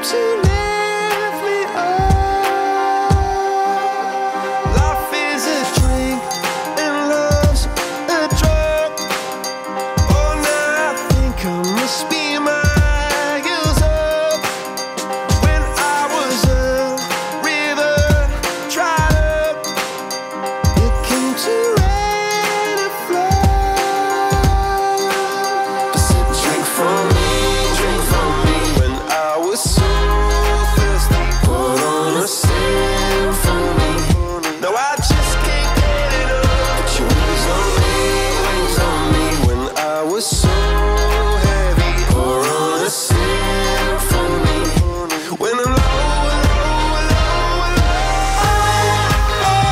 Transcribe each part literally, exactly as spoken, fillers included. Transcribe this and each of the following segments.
to lift me up. Life is a drink and love's a drug. Oh, now I think I must be miles up. When I was a river dried up, it came to rain and flood. I said, drink from me, drink from me. When I was so thirsty, put on a symphony. No, I just can't get it up. Put your wings on me, wings on me. When I was so heavy, pour on a symphony. When I'm low, low, low, low,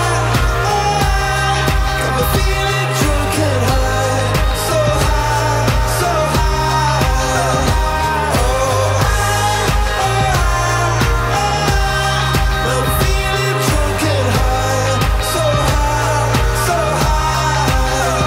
got me feeling drunk and high, so high, so high. I'm feeling drunk and high, so high, so high.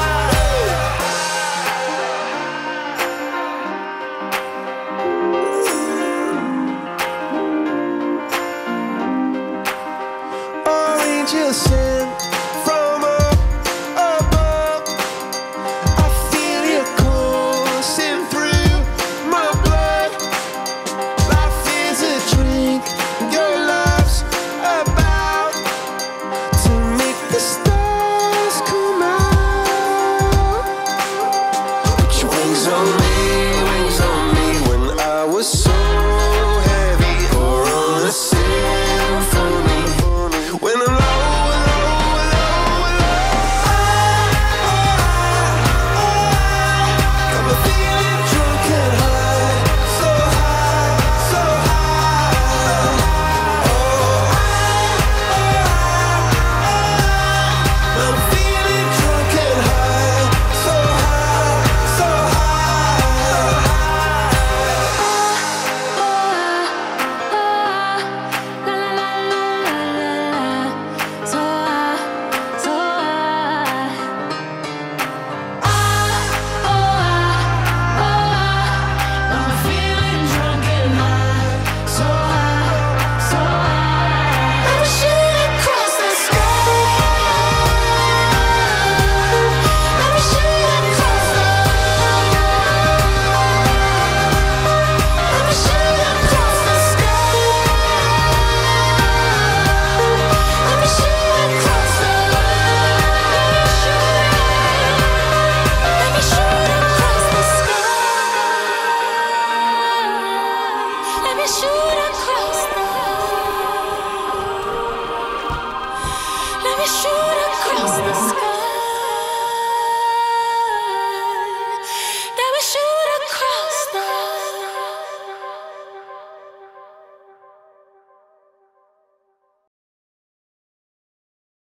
Angels sent from up above. I feel you coursing through my blood. Life is a drink, your love's about to make the stars come out. Put your wings on me, wings on me. When I was so heavy, pour on a symphony. When I'm low, low, low, low, got me feeling drunk and high, so high, so high. I'm feeling drunk and high, so high, so Shoot across the Let me shoot across the sky.